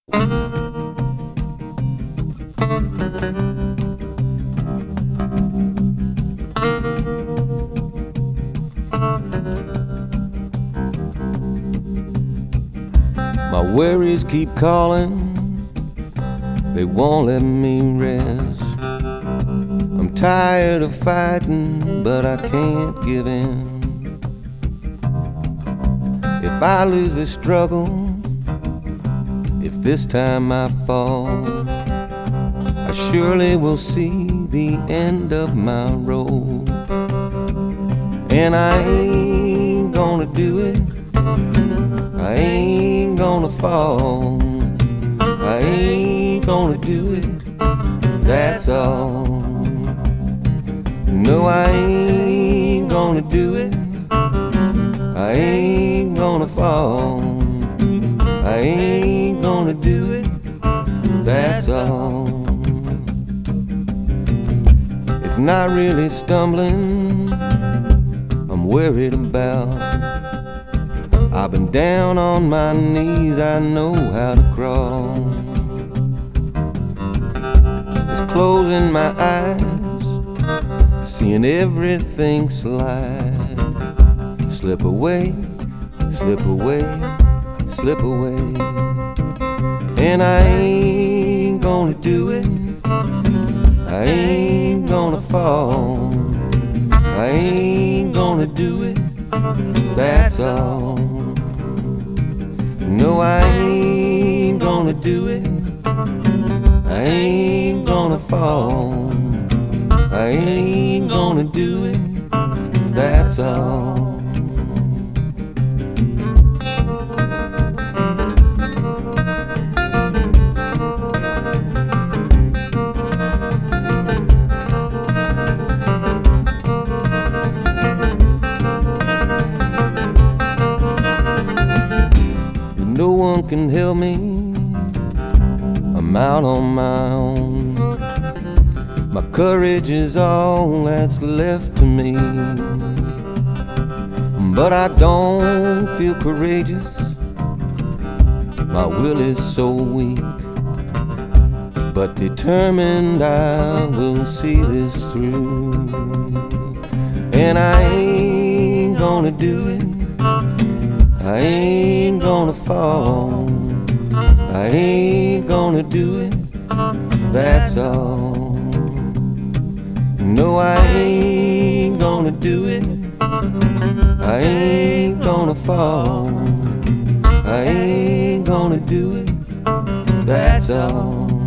My worries keep calling, they won't let me rest. I'm tired of fighting, but I can't give in. If I lose this struggle, if this time I fall, I surely will see the end of my road. And I ain't gonna do it, I ain't gonna fall, I ain't gonna do it, that's all. No, I ain't gonna do it, I ain't gonna fall, I ain't gonna do it, that's all. It's not really stumbling I'm worried about. I've been down on my knees, I know how to crawl. It's closing my eyes, seeing everything slide. Slip away, slip away, slip away. And I ain't gonna do it, I ain't gonna fall, I ain't gonna do it, that's all. No, I ain't gonna do it, I ain't gonna fall, I ain't gonna do it, that's all. No one can help me, I'm out on my own. My courage is all that's left to me. But I don't feel courageous, my will is so weak. But determined I will see this through. And I ain't gonna do it, I ain't gonna fall, I ain't gonna do it, that's all. No, I ain't gonna do it, I ain't gonna fall, I ain't gonna do it, that's all.